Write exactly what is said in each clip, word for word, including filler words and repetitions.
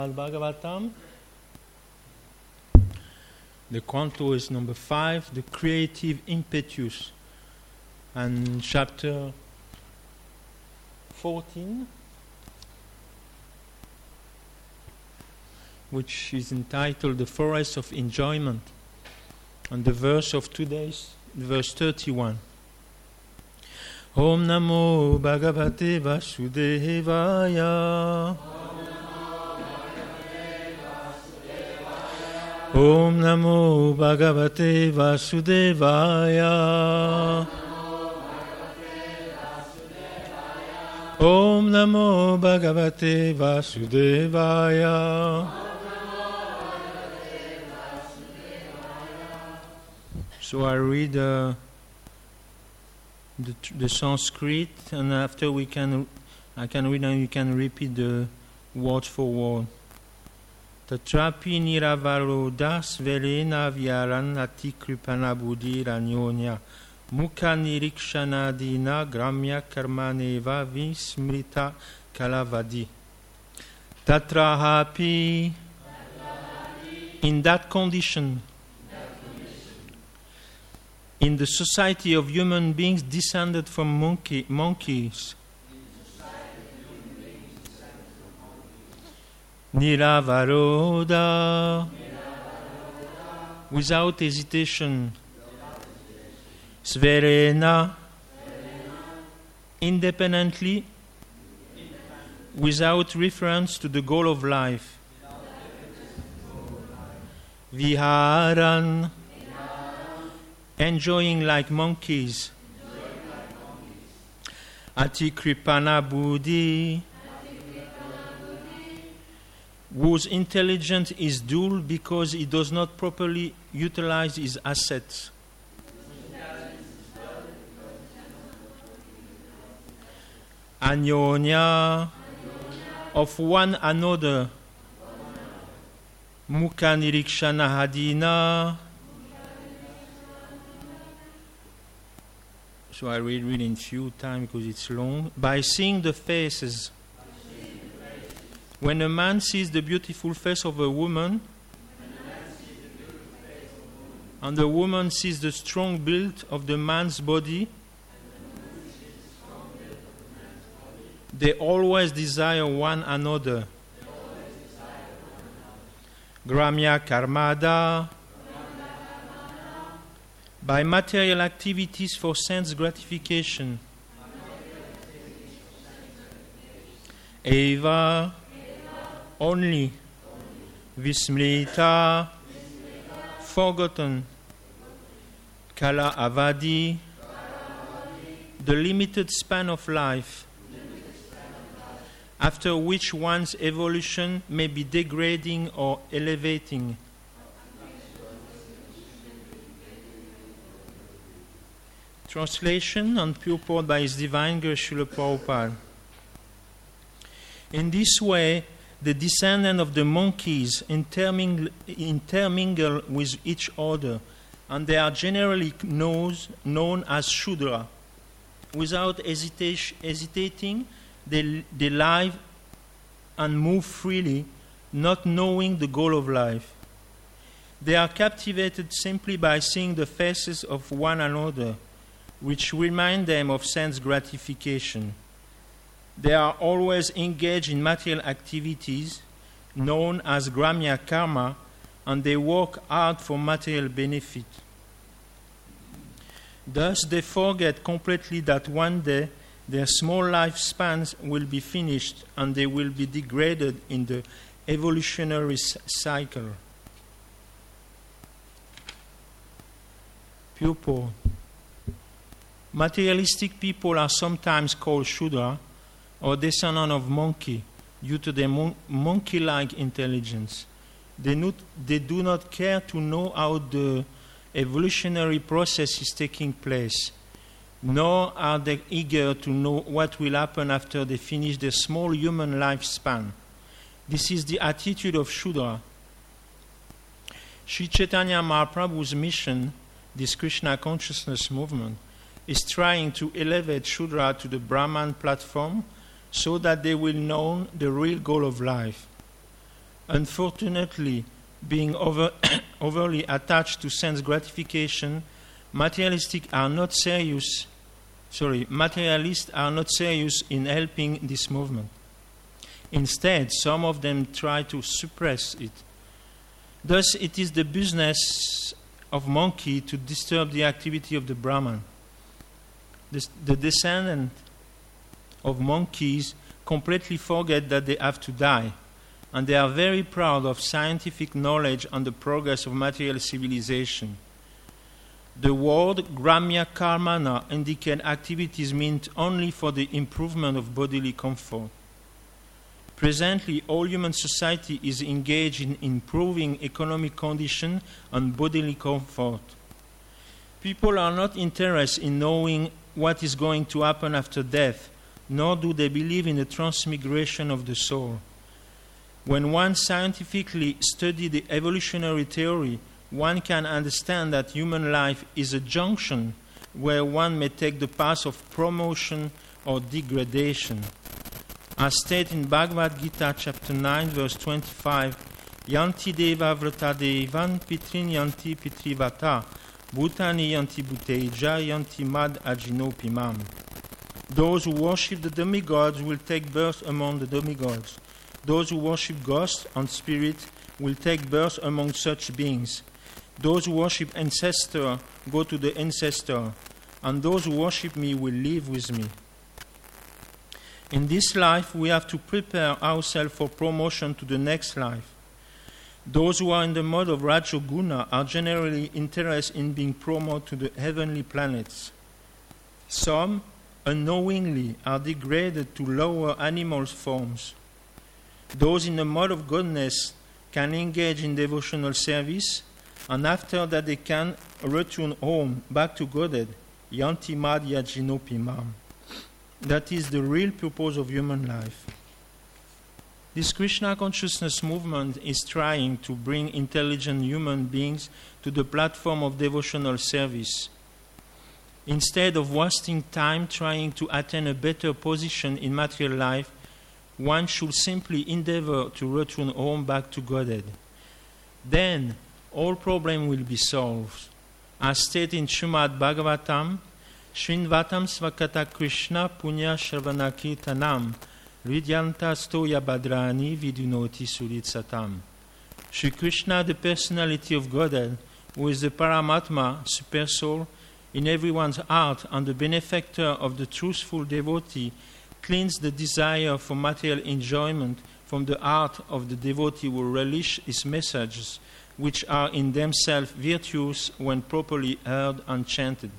Bhagavatam. The canto is number five, the creative impetus, and chapter fourteen, which is entitled The Forest of Enjoyment, and the verse of today's, verse thirty-one. Om Namo Bhagavate Vasudevaya. Om Namo Bhagavate Vasudevaya. Om Namo Bhagavate Vasudevaya. So I read uh, the, the Sanskrit, and after we can, I can read and you can repeat the word for word. Tatrapi niravarodas velena vyaran atikripana buddhi ranyonya mukha nirikshanadina gramya karmaneva vismrita kalavadi. Tatrahapi, in that condition, in the society of human beings descended from monkey, monkeys, Niravaroda, without hesitation, Sverena, independently, without reference to the goal of life, Viharan, enjoying like monkeys, Atikripana Buddhi, whose intelligence is dull because he does not properly utilize his assets. Anyonya, of one another. Mukha nirikshana hadina. So I read, read in few time because it's long. By seeing the faces. When a man sees the beautiful face of a woman, and the woman sees the strong build of the man's body, they always desire one another. Gramya karmada, by material activities for sense gratification. Eva, only, Vismrita, forgotten, Kala Avadi, the limited span of life, after which one's evolution may be degrading or elevating. Translation and purport by His Divine Grace Srila Prabhupada. In this way, the descendants of the monkeys intermingle, intermingle with each other, and they are generally knows, known as Shudra. Without hesitation, hesitating, they, they live and move freely, not knowing the goal of life. They are captivated simply by seeing the faces of one another, which remind them of sense gratification. They are always engaged in material activities known as Gramya Karma, and they work hard for material benefit. Thus, they forget completely that one day their small lifespans will be finished and they will be degraded in the evolutionary cycle. Purport. Materialistic people are sometimes called Shudra, or descendant of monkey, due to their mon- monkey-like intelligence. They, not, they do not care to know how the evolutionary process is taking place, nor are they eager to know what will happen after they finish their small human lifespan. This is the attitude of Shudra. Sri Chaitanya Mahaprabhu's mission, this Krishna consciousness movement, is trying to elevate Shudra to the Brahman platform so that they will know the real goal of life. Unfortunately, being over overly attached to sense gratification, materialistic are not serious. Sorry, materialists are not serious in helping this movement. Instead, some of them try to suppress it. Thus, it is the business of monkey to disturb the activity of the Brahman. The, the descendants of monkeys completely forget that they have to die, and they are very proud of scientific knowledge and the progress of material civilization. The word Gramya Karmana indicates activities meant only for the improvement of bodily comfort. Presently, all human society is engaged in improving economic condition and bodily comfort. People are not interested in knowing what is going to happen after death, nor do they believe in the transmigration of the soul. When one scientifically studies the evolutionary theory, one can understand that human life is a junction where one may take the path of promotion or degradation. As stated in Bhagavad Gita chapter nine verse twenty-five, Yanti deva vrata devan pitrin yanti pitrivata bhutani yanti bhuteja yanti mad ajinopimam. Those who worship the demigods will take birth among the demigods. Those who worship ghosts and spirits will take birth among such beings. Those who worship ancestor go to the ancestor, and those who worship me will live with me. In this life, we have to prepare ourselves for promotion to the next life. Those who are in the mode of Rajoguna are generally interested in being promoted to the heavenly planets. Some, unknowingly, are degraded to lower animal forms. Those in the mode of godness can engage in devotional service, and after that they can return home, back to Godhead, Yanti Madhya Jinopimam. That is the real purpose of human life. This Krishna consciousness movement is trying to bring intelligent human beings to the platform of devotional service. Instead of wasting time trying to attain a better position in material life, one should simply endeavor to return home back to Godhead. Then all problems will be solved. As stated in Srimad Bhagavatam, Srinvatam Svakata Krishna Punya Shravanakirtanam Ridyanta Stoya Badrani Vidunoti Suritsatam. Shri Krishna, the personality of Godhead, who is the Paramatma, super soul, in everyone's heart and the benefactor of the truthful devotee, cleans the desire for material enjoyment from the heart of the devotee who relish his messages, which are in themselves virtuous when properly heard and chanted.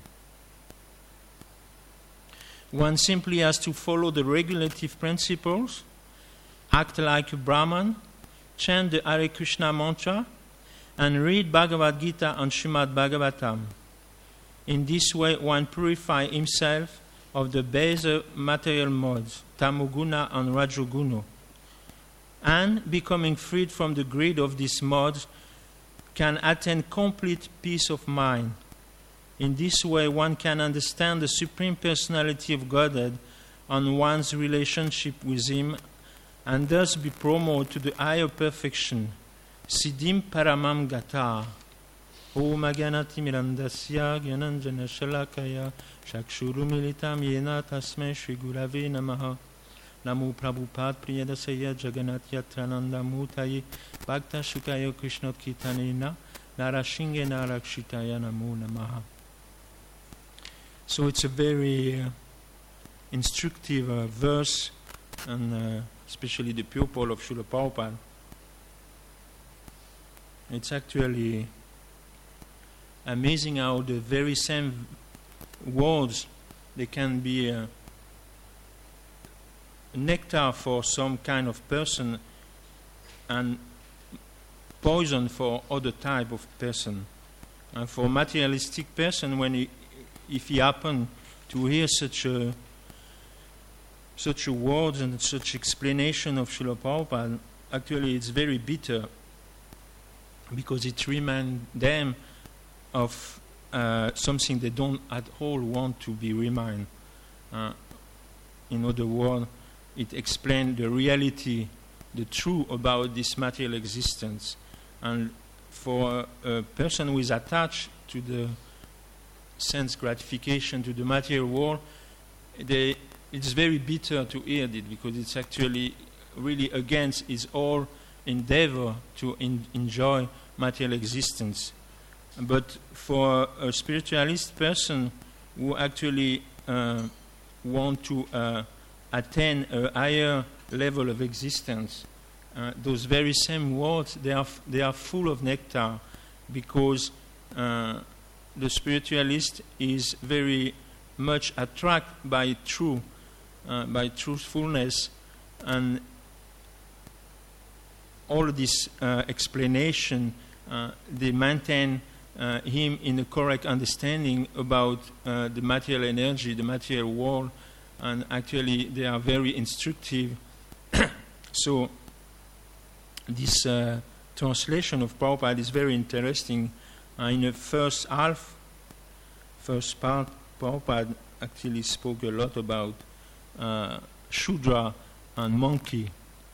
One simply has to follow the regulative principles, act like a Brahman, chant the Hare Krishna mantra, and read Bhagavad Gita and Srimad Bhagavatam. In this way, one purifies himself of the baser material modes, Tamoguna and Rajoguna, and, becoming freed from the greed of these modes, can attain complete peace of mind. In this way, one can understand the Supreme Personality of Godhead and one's relationship with Him, and thus be promoted to the higher perfection, Siddhim Paramam Gata. Om Agyanati Mirandasya Gyananjana Shalakaya Shakshuru Militam Yena Tasmai Shri Gurave Namaha. Namo Prabhupada Priyadasaya Jagannath Yatrananda Mutaye Bhakta Shukaya Krishnot Kirtanena Narashinge Narakshitaya Namo Namaha. So it's a very uh, instructive uh, verse, and uh, especially the pupil of Srila Prabhupada. It's actually amazing how the very same words, they can be uh, nectar for some kind of person and poison for other type of person. And for materialistic person, when he, if he happen to hear such a such a words and such explanation of Srila Prabhupada, actually it's very bitter, because it reminds them of uh, something they don't at all want to be reminded. Uh, in other words, it explains the reality the truth about this material existence. And for a, a person who is attached to the sense gratification, to the material world, they, it's very bitter to hear it, because it's actually really against his whole endeavor to in, enjoy material existence. But for a spiritualist person who actually uh, want to uh, attain a higher level of existence, uh, those very same words, they are, f- they are full of nectar, because uh, the spiritualist is very much attracted by truth, uh, by truthfulness, and all this uh, explanation, uh, they maintain uh, him in a correct understanding about uh, the material energy, the material world, and actually they are very instructive. So this uh, translation of Prabhupada is very interesting. Uh, in the first half, first part, Prabhupada actually spoke a lot about uh, Shudra and monkey.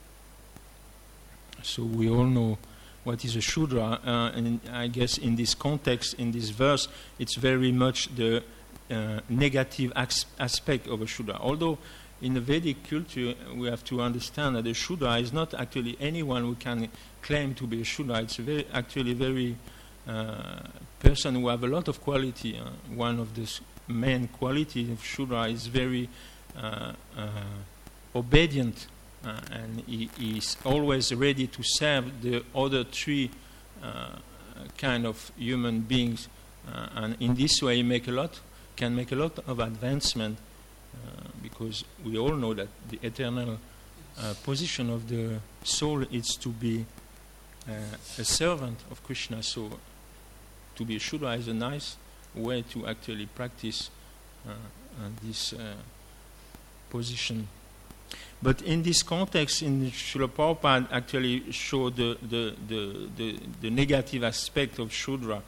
So we all know what is a Shudra, uh, and I guess in this context, in this verse, it's very much the uh, negative as- aspect of a Shudra. Although in the Vedic culture, we have to understand that a Shudra is not actually anyone who can claim to be a Shudra. It's a very, actually very uh, person who have a lot of quality. Uh, one of the s- main qualities of Shudra is very uh, uh, obedient. Uh, and he is always ready to serve the other three uh, kind of human beings, uh, and in this way, make a lot can make a lot of advancement, uh, because we all know that the eternal uh, position of the soul is to be uh, a servant of Krishna. So, to be a Shudra is a nice way to actually practice uh, uh, this uh, position. But in this context, in Srila Prabhupada actually showed the, the, the, the, the negative aspect of Shudra.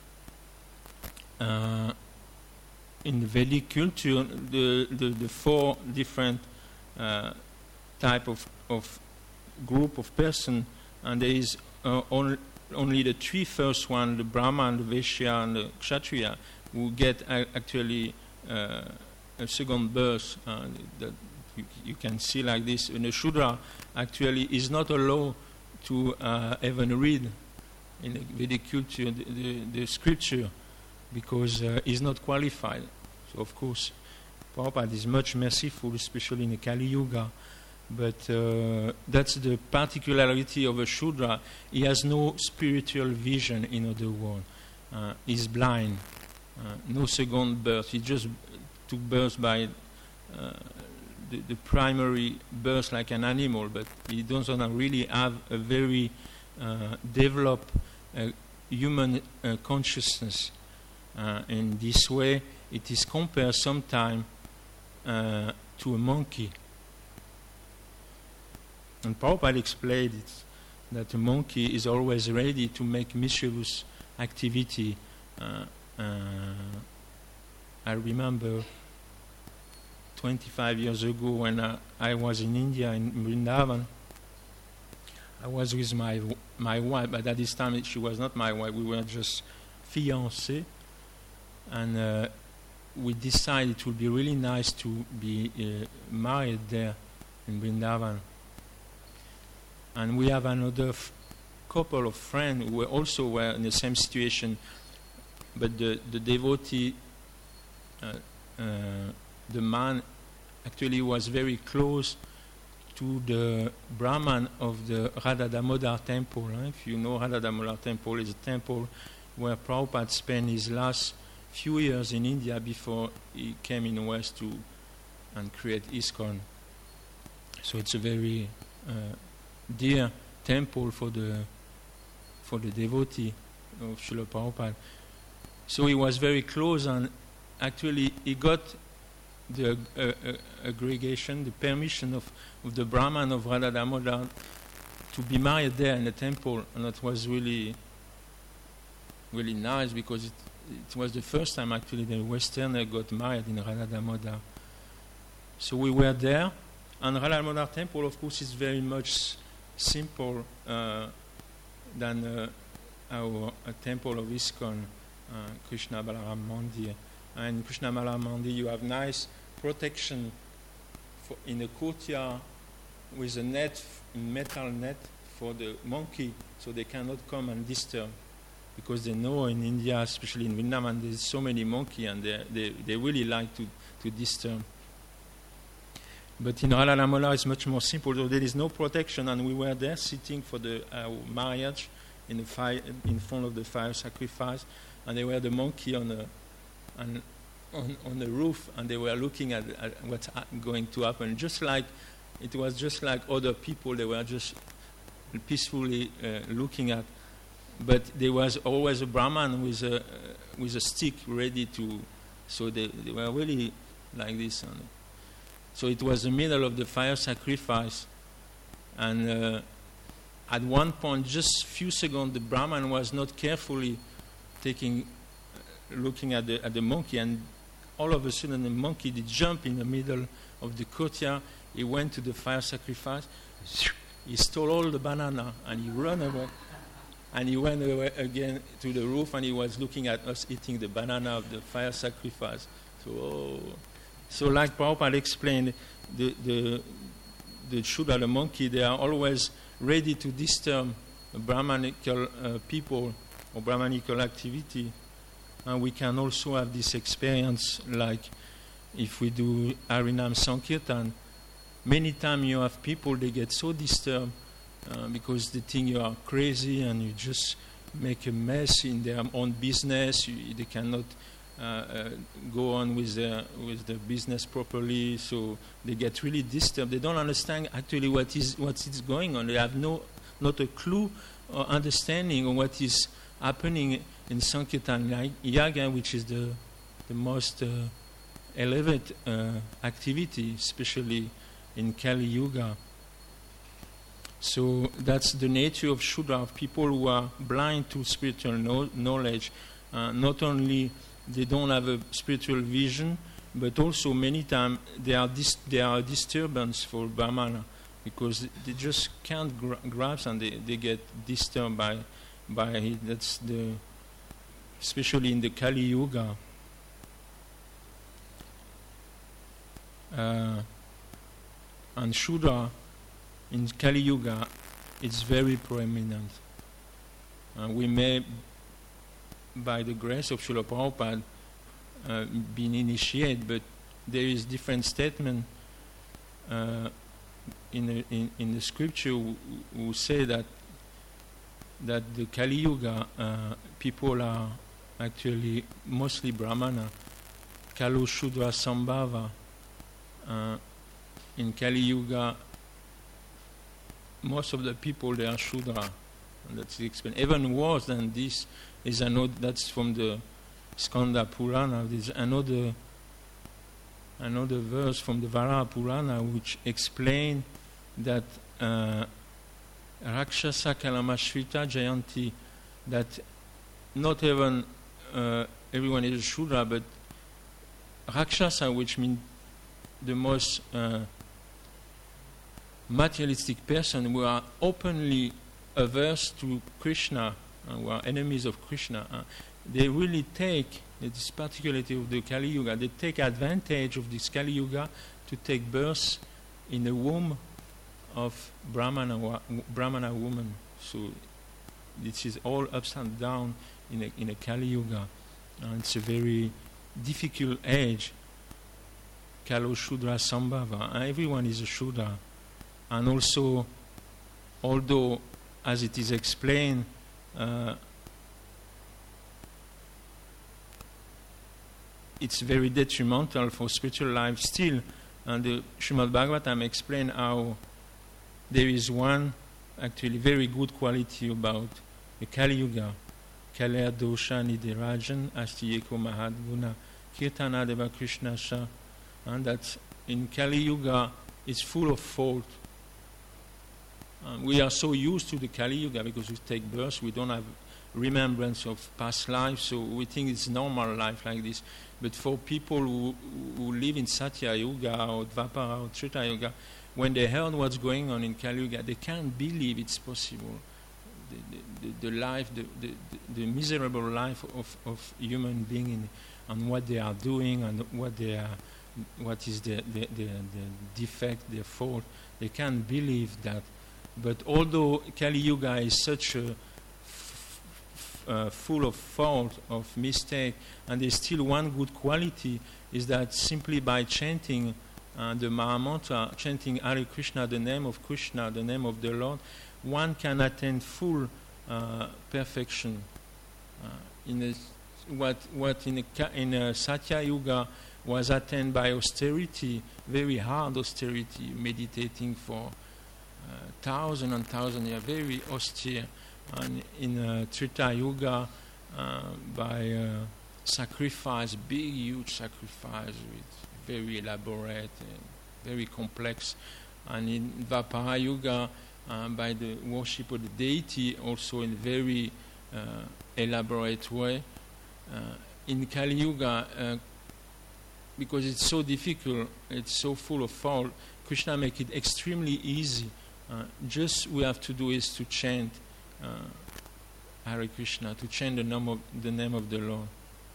Uh, in the Vedic culture, the, the, the four different uh, type of, of group of person, and there is uh, only, only the three first one, the Brahman, the Vaishya, and the Kshatriya, who get uh, actually uh, a second birth. Uh, that You, you can see like this. And a Shudra actually is not allowed to uh, even read in the Vedic culture the, the, the scripture, because uh, he's not qualified. So of course, Prabhupada is much merciful, especially in the Kali Yuga. But uh, that's the particularity of a Shudra. He has no spiritual vision, in other words. Uh, he's blind. Uh, no second birth. He just took birth by uh, The, the primary birth like an animal, but he doesn't really have a very uh, developed uh, human uh, consciousness. Uh, in this way, it is compared sometimes uh, to a monkey. And Prabhupada explained it, that a monkey is always ready to make mischievous activity. Uh, uh, I remember twenty-five years ago, when uh, I was in India, in Vrindavan, I was with my my wife, but at this time she was not my wife. We were just fiancés, and uh, we decided it would be really nice to be uh, married there in Vrindavan. And we have another f- couple of friends who were also were in the same situation, but the, the devotee, uh, uh, the man actually was very close to the Brahman of the Radha Damodar temple. Eh? If you know, Radha Damodar temple is a temple where Prabhupada spent his last few years in India before he came in the West to and create ISKCON. So it's a very uh, dear temple for the for the devotee of Srila Prabhupada. So he was very close, and actually he got the uh, uh, aggregation, the permission of, of the Brahman of Radha Damodar to be married there in the temple, and that was really, really nice, because it, it was the first time actually the Westerner got married in Radha Damodar. So we were there, and Radha Damodar temple, of course, is very much simple uh, than uh, our uh, temple of ISKCON, uh, Krishna Balaram Mandir. And Krishna Balaram Mandir, you have nice protection for in the courtyard with a net, metal net for the monkey, so they cannot come and disturb. Because they know in India, especially in Vietnam, and there's so many monkeys, and they, they, they really like to, to disturb. But in Radha-Damolar, it's much more simple. So there is no protection, and we were there sitting for the uh, marriage in, the fire, in front of the fire sacrifice, and there were the monkey on the on, on, on the roof, and they were looking at, at what's going to happen. Just like it was, just like other people, they were just peacefully uh, looking at. But there was always a Brahman with a uh, with a stick ready to, so they, they were really like this. And so it was the middle of the fire sacrifice, and uh, at one point, just a few seconds, the Brahman was not carefully taking, uh, looking at the at the monkey, and all of a sudden the monkey did jump in the middle of the courtyard. He went to the fire sacrifice, he stole all the banana, and he ran away. And he went away again to the roof, and he was looking at us eating the banana of the fire sacrifice. So, oh. so like Prabhupada explained, the the the Shudra, the monkey, they are always ready to disturb Brahmanical uh, people or Brahmanical activity. And we can also have this experience, like if we do Harinam Sankirtan. Many times you have people, they get so disturbed Uh, because they think you are crazy and you just make a mess in their own business. You, they cannot uh, uh, go on with their, with the business properly, so they get really disturbed. They don't understand actually what is what is going on. They have no not a clue or understanding of what is happening in Sankirtan Yaga, which is the the most uh, elevated uh, activity, especially in Kali Yuga. So that's the nature of Shudra, of people who are blind to spiritual no- knowledge. Uh, not only they don't have a spiritual vision, but also many times they are dis- they are a disturbance for Brahmana, because they just can't gra- grasp, and they, they get disturbed by by it. That's the especially in the Kali Yuga. Uh, and Shudra in Kali Yuga, it's very prominent. Uh, we may, by the grace of Srila Prabhupada, uh, been initiated, but there is different statement uh, in, the, in in the scripture who, who say that that the Kali Yuga uh, people are actually mostly Brahmana. Kalu Shudra Sambhava. Uh, in Kali Yuga, most of the people, they are Shudra. And that's the explanation. Even worse than this is another, that's from the Skanda Purana. There's another another verse from the Varaha Purana which explain that uh, Rakshasa Kalamashvita Jayanti, that not even uh, everyone is a Shudra, but Rakshasa, which means the most uh, materialistic person, who are openly averse to Krishna, uh, who are enemies of Krishna, uh, they really take, this particularity of the Kali Yuga, they take advantage of this Kali Yuga to take birth in the womb of Brahmana, wa- Brahmana woman. So this is all upside down in a, in a Kali Yuga. Uh, it's a very difficult age. Kalo Shudra Sambhava. Uh, everyone is a Shudra. And also, although, as it is explained, uh, it's very detrimental for spiritual life still. And the Srimad Bhagavatam explains how there is one actually very good quality about the Kali Yuga. Kalaya dosha nidirajan asti eko mahadguna kirtana deva Krishna sha. And that in Kali Yuga it's full of fault. Um, we are so used to the Kali Yuga because we take birth, we don't have remembrance of past life, so we think it's normal life like this. But for people who, who live in Satya Yuga or Dvapara or Treta Yuga, when they heard what's going on in Kali Yuga, they can't believe it's possible. The, the, the life, the, the, the miserable life of, of human being in, and what they are doing and what they are, what is the, the, the, the defect, their fault. They can't believe that. But although Kali Yuga is such a f- f- uh, full of fault, of mistake, and there's still one good quality, is that simply by chanting uh, the Mahamantra, chanting Hare Krishna, the name of Krishna, the name of the Lord, one can attain full uh, perfection. Uh, in a, what what in a, in a Satya Yuga was attained by austerity, very hard austerity, meditating for uh, thousand and thousand years, very austere. And in uh, Treta Yuga, uh, by uh, sacrifice, big, huge sacrifice, with very elaborate, and very complex. And in Dvapara Yuga, uh, by the worship of the deity, also in very uh, elaborate way. Uh, in Kali Yuga, uh, because it's so difficult, it's so full of fault, Krishna make it extremely easy. Uh, just we have to do is to chant uh, Hare Krishna, to chant the name of the name of the Lord.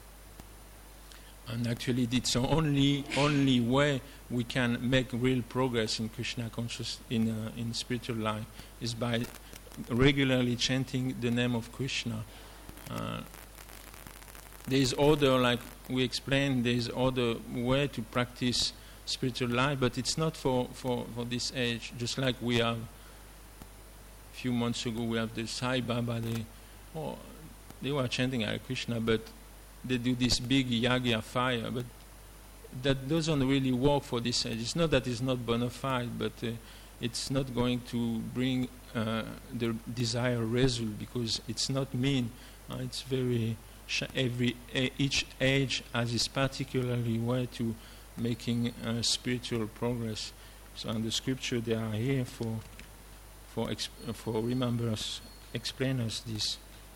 And actually, it's the only only way we can make real progress in Krishna conscious in uh, in spiritual life is by regularly chanting the name of Krishna. Uh, there is other, like we explained, there is other way to practice spiritual life, but it's not for, for, for this age. Just like we have a few months ago, we have the Sai Baba. They, oh, they were chanting Hare Krishna, but they do this big yagya fire, but that doesn't really work for this age. It's not that it's not bona fide, but uh, it's not going to bring uh, the desired result because it's not mean. Uh, it's very sh- every uh, each age has its particularly way to making uh, spiritual progress. So in the scripture they are here for for exp- for remember us, explain us this.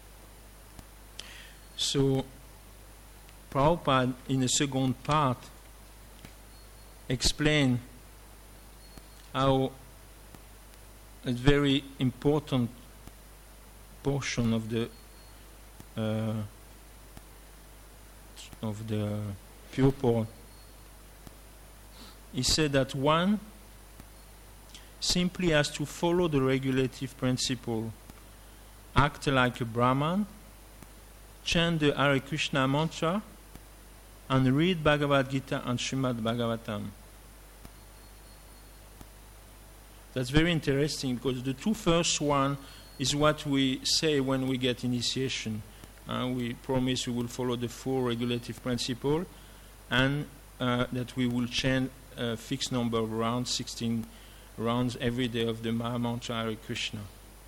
So Prabhupada in the second part explain how a very important portion of the uh, of the purport. He said that one simply has to follow the regulative principle, act like a Brahman, chant the Hare Krishna mantra, and read Bhagavad Gita and Srimad Bhagavatam. That's very interesting because the two first one is what we say when we get initiation. Uh, we promise we will follow the four regulative principle and uh, that we will chant a fixed number of rounds, sixteen rounds every day of the Mahamantra Hare Krishna.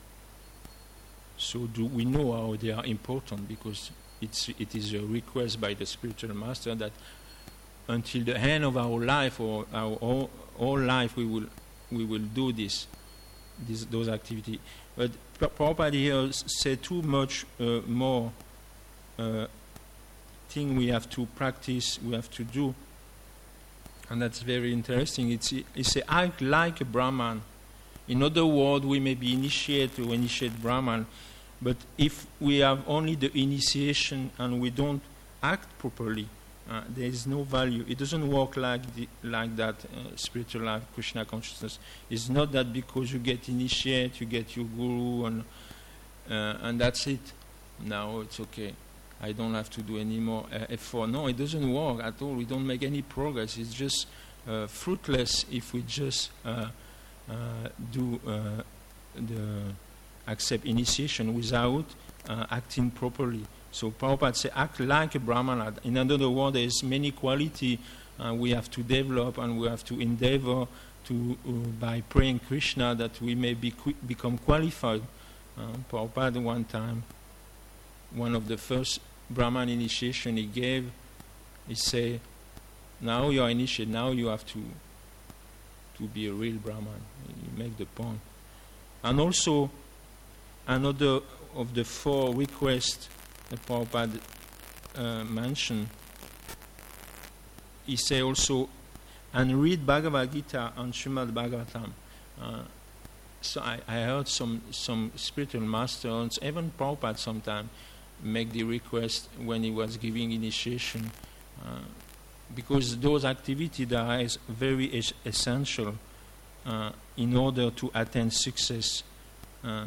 So do we know how they are important because it's, it is a request by the spiritual master that until the end of our life or our whole, whole life we will we will do this, this those activities. But Prabhupada here said too much uh, more uh, thing we have to practice, we have to do, and that's very interesting. It's it's a act like a Brahman. In other words, we may be initiated or initiate Brahman, but if we have only the initiation and we don't act properly, uh, there is no value. It doesn't work like the, like that. Uh, spiritual life, Krishna consciousness. It's not that because you get initiated, you get your guru, and uh, and that's it. Now it's okay. I don't have to do any more uh, effort. No, it doesn't work at all. We don't make any progress. It's just uh, fruitless if we just uh, uh, do uh, the accept initiation without uh, acting properly. So Prabhupada says, act like a Brahmana. In other words, there is many qualities uh, we have to develop and we have to endeavor to, uh, by praying Krishna, that we may be qu- become qualified. Uh, Prabhupada one time, one of the first Brahman initiation he gave, he said, now you are initiated, now you have to to be a real Brahman. You make the point. And also, another of the four requests that Prabhupada uh, mentioned, he said also, and read Bhagavad Gita and Srimad Bhagavatam. Uh, so I, I heard some, some spiritual masters, even Prabhupada sometimes, make the request when he was giving initiation, uh, because those activities are es- very es- essential uh, in order to attain success. Uh,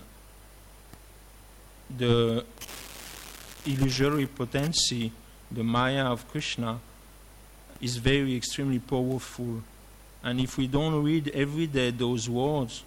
the illusory potency, the Maya of Krishna, is very extremely powerful. And if we don't read every day those words,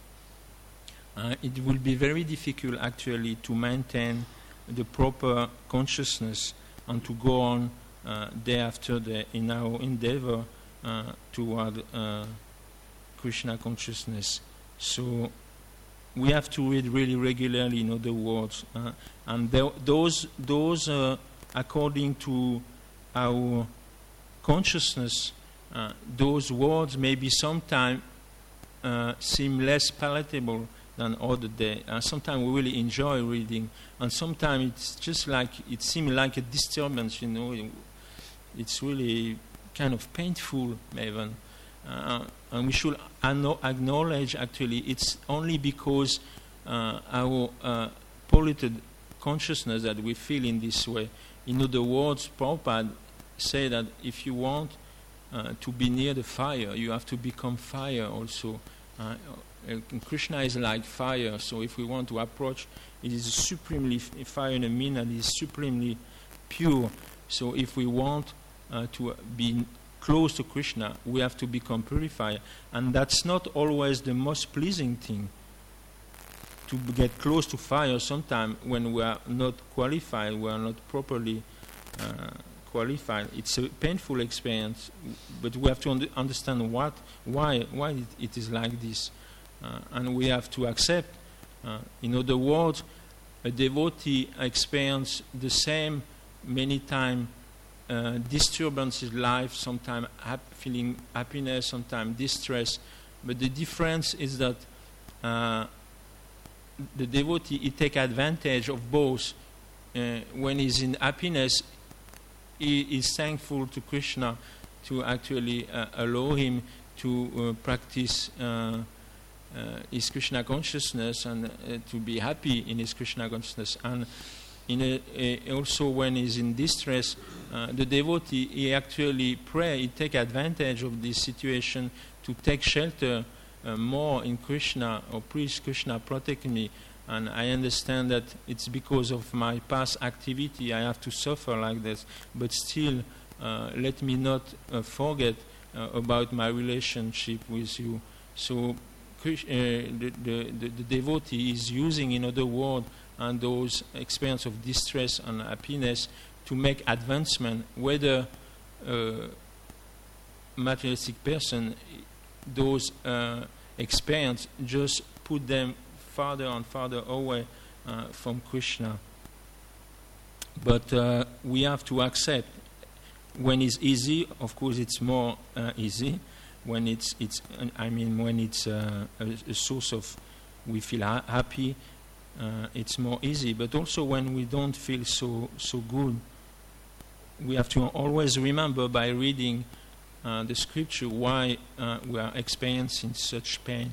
uh, it will be very difficult actually to maintain the proper consciousness and to go on uh, day after day in our endeavor uh, toward uh, Krishna consciousness. So we have to read really regularly, in other words, uh, and th- those those uh, according to our consciousness, uh, those words maybe sometimes uh, seem less palatable than other day. Uh, sometimes we really enjoy reading, and sometimes it's just like it seems like a disturbance. You know, it's really kind of painful, even. Uh, and we should ano- acknowledge actually it's only because uh, our uh, polluted consciousness that we feel in this way. In other words, Prabhupada say that if you want uh, to be near the fire, you have to become fire also. Uh, uh, Krishna is like fire, so if we want to approach, it is supremely f- fire in a mean and it is supremely pure. So if we want uh, to be close to Krishna, we have to become purified, and that's not always the most pleasing thing. To get close to fire, sometimes when we are not qualified, we are not properly uh, qualified. It's a painful experience, but we have to un- understand what, why, why it, it is like this, uh, and we have to accept. Uh, in other words, a devotee experiences the same many times. Uh, disturbances in life, sometimes hap- feeling happiness, sometimes distress, but the difference is that uh, the devotee he take advantage of both. Uh, when he's in happiness, he is thankful to Krishna to actually uh, allow him to uh, practice uh, uh, his Krishna consciousness and uh, to be happy in his Krishna consciousness. And in a, a, also when he's in distress, uh, the devotee, he actually pray, he take advantage of this situation to take shelter uh, more in Krishna, or please Krishna protect me. And I understand that it's because of my past activity I have to suffer like this, but still uh, let me not uh, forget uh, about my relationship with you. So uh, the, the, the, the devotee is using, in other words, and those experience of distress and happiness to make advancement, whether uh, materialistic person, those uh, experience just put them farther and farther away uh, from Krishna. But uh, we have to accept, when it's easy, of course it's more uh, easy. When it's, it's, I mean, when it's uh, a, a source of, we feel ha- happy, Uh, it's more easy. But also when we don't feel so so good, we have to always remember by reading uh, the scripture why uh, we are experiencing such pain.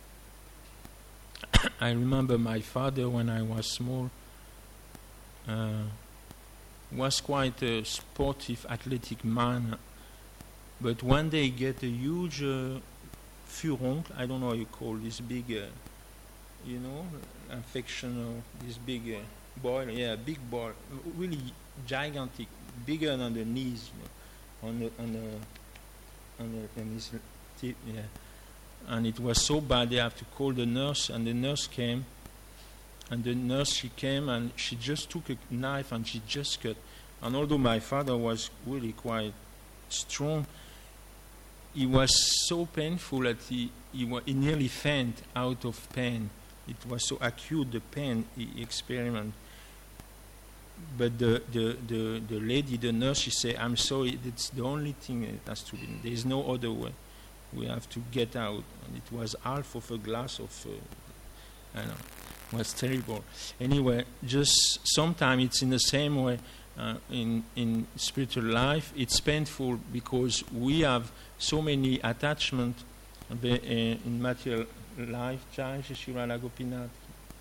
I remember my father, when I was small, uh, was quite a sportive, athletic man, but one day he get a huge uh, furuncle, I don't know how you call this big uh, you know, infection of this big uh, boil, yeah, big boil, really gigantic, bigger than the knees, you know, on the on the on the on his tip, yeah. And it was so bad they have to call the nurse, and the nurse came, and the nurse she came and she just took a knife and she just cut. And although my father was really quite strong, it was so painful that he he, wa- he nearly fainted out of pain. It was so acute, the pain he experienced. But the, the, the, the lady, the nurse, she said, I'm sorry, it's the only thing that has to be. There is no other way. We have to get out. And it was half of a glass of, uh, I don't know, it was terrible. Anyway, just sometimes it's in the same way. uh, in, in spiritual life. It's painful because we have so many attachments in material life. Jai Shri Shri Radha Gopinath.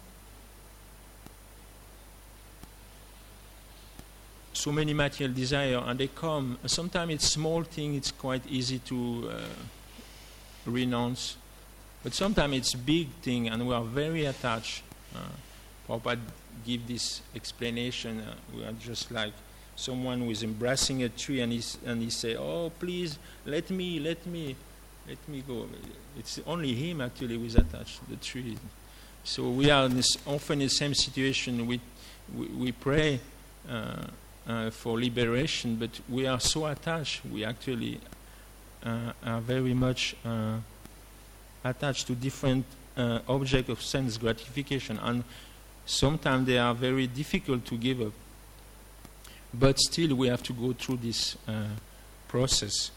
So many material desire, and they come. Sometimes it's small thing, it's quite easy to uh, renounce. But sometimes it's big thing, and we are very attached. Uh, Prabhupada give this explanation. Uh, we are just like someone who is embracing a tree, and he and he say, "Oh, please, let me, let me, let me go." It's only him actually who is attached to the tree. So we are in this, often in the same situation. We we, we pray uh, uh, for liberation, but we are so attached. We actually uh, are very much Uh, attached to different uh, objects of sense gratification, and sometimes they are very difficult to give up. But still, we have to go through this uh, process.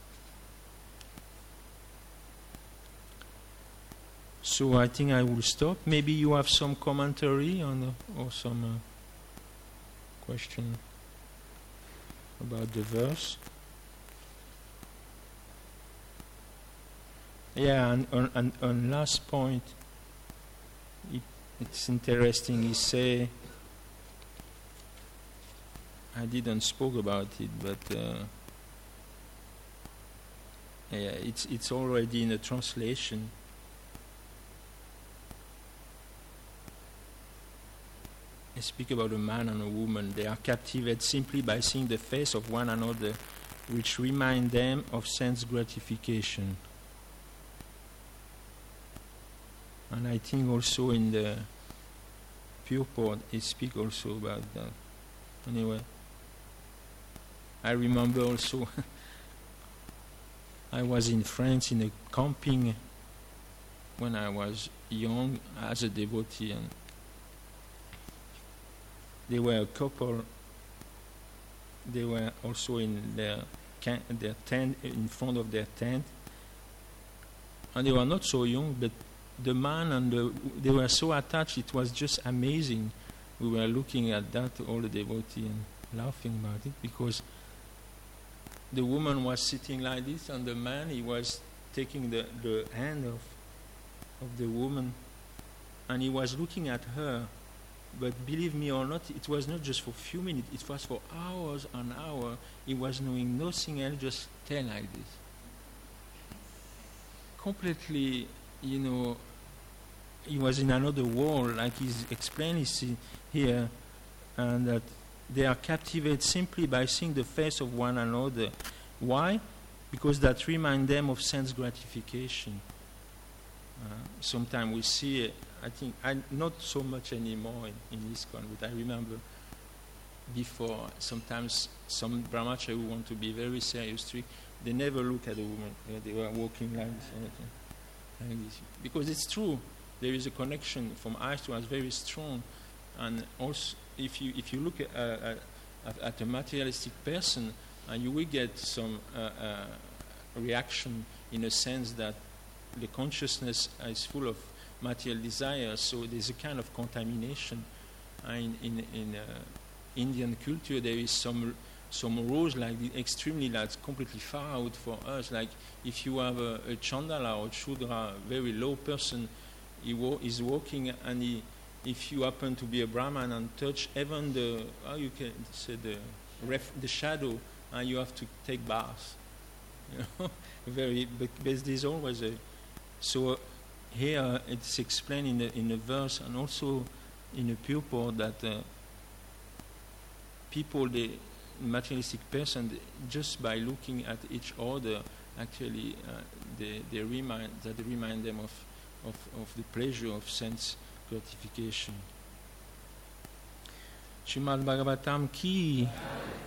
So I think I will stop. Maybe you have some commentary on uh, or some uh, question about the verse. Yeah, and on, on, on last point, it, it's interesting. He say, I didn't spoke about it, but uh, yeah, it's it's already in the translation. I speak about a man and a woman. They are captivated simply by seeing the face of one another, which remind them of sense gratification. And I think also in the purport, it speaks also about that. Anyway, I remember also I was in France in a camping when I was young as a devotee, and there were a couple. They were also in their can- their tent, in front of their tent, and they were not so young, but the man and the, they were so attached, it was just amazing. We were looking at that, all the devotees, and laughing about it, because the woman was sitting like this, and the man, he was taking the, the hand of, of the woman, and he was looking at her. But believe me or not, it was not just for a few minutes, it was for hours and hours. He was doing nothing else, just stay like this. Completely, you know, he was in another world, like he's explained here, and that they are captivated simply by seeing the face of one another. Why? Because that reminds them of sense gratification. Uh, sometimes we see, I think, I, not so much anymore in, in ISKCON, but I remember before, sometimes some brahmachari who want to be very serious, strict, they never look at a woman. They were walking like this. Like this. Because it's true, there is a connection from eyes to eyes very strong, and also if you if you look at, uh, at, at a materialistic person, uh, you will get some uh, uh, reaction in a sense that the consciousness is full of material desires, so there's a kind of contamination. Uh, in in, in uh, Indian culture, there is some some rules like the extremely that's completely far out for us. Like if you have a, a chandala or shudra, very low person, he wo- is walking, and he, if you happen to be a Brahman and touch even the how you can say the ref, the shadow, and uh, you have to take baths. You know, very. But there's always a. So uh, here uh, it's explained in the in the verse and also in the purport that uh, people they. materialistic person, just by looking at each other, actually, uh, they, they remind that they remind them of, of, of the pleasure of sense gratification. Srimad Bhagavatam ki